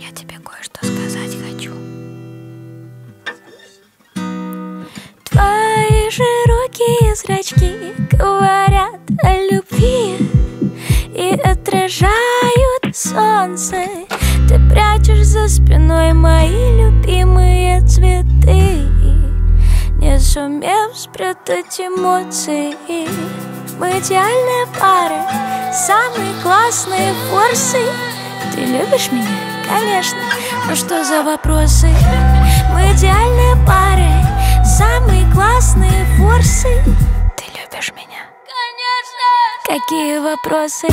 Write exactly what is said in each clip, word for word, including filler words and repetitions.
я тебе кое-что сказать хочу. Твои широкие зрачки говорят о любви и отражают солнце. Ты прячешь за спиной мои любимые цветы, не сумев спрятать эмоции. Мы идеальная пара, самые классные форсы. Ты любишь меня? Конечно. Ну что за вопросы? Мы идеальная пара, самые классные форсы. Ты любишь меня? Конечно. Какие вопросы?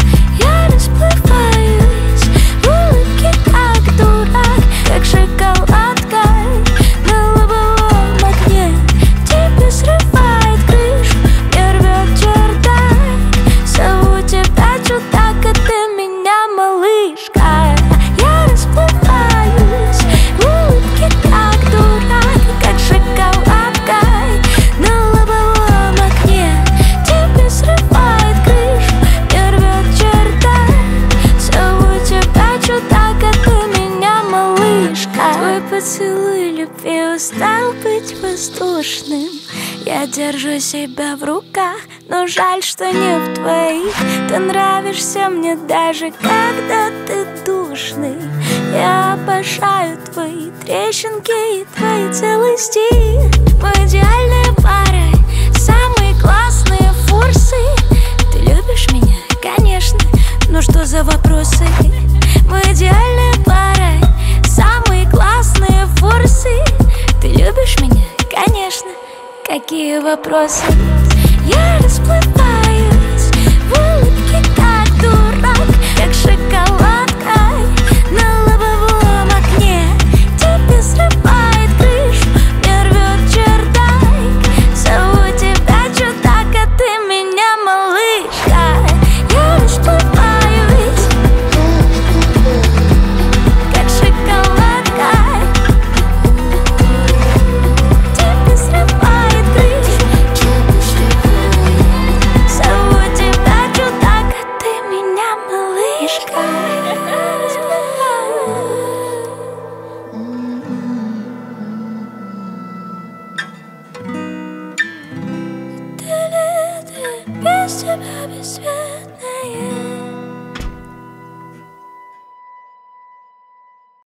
Я расплываюсь в улыбке, как дурак, как шоколадка на лобовом окне. Тебе срывает крышу, мне рвет чердак. Зову тебя чудак, а ты меня малышка. Я расплываюсь в улыбке, как дурак, как шоколадка на лобовом окне. Тебе срывает крышу, мне рвет чердак. Зову тебя чудак, а ты меня малышка. Твой поцелуй любви устал быть воздушным. Я держу себя в руках, но жаль, что не в твоих. Ты нравишься мне даже когда ты душный. Я обожаю твои трещинки и твои целый стих. Мы идеальная пара, самые классные форсы. Ты любишь меня? Конечно. Ну что за вопросы? Мы идеальная пара, самые классные форсы. Ты любишь меня? Конечно. Какие вопросы? Я расплываюсь в улыбке, как дурак, как шоколадка на лобовом окне. Тебе срывает крышу, мне рвет чердак. Зову тебя чудак, а ты меня малышка. Я расплываюсь, как шоколадка. Тебе срывает крышу, зову тебя чудак, а ты меня малышка. Ты лето без тебя бесцветное.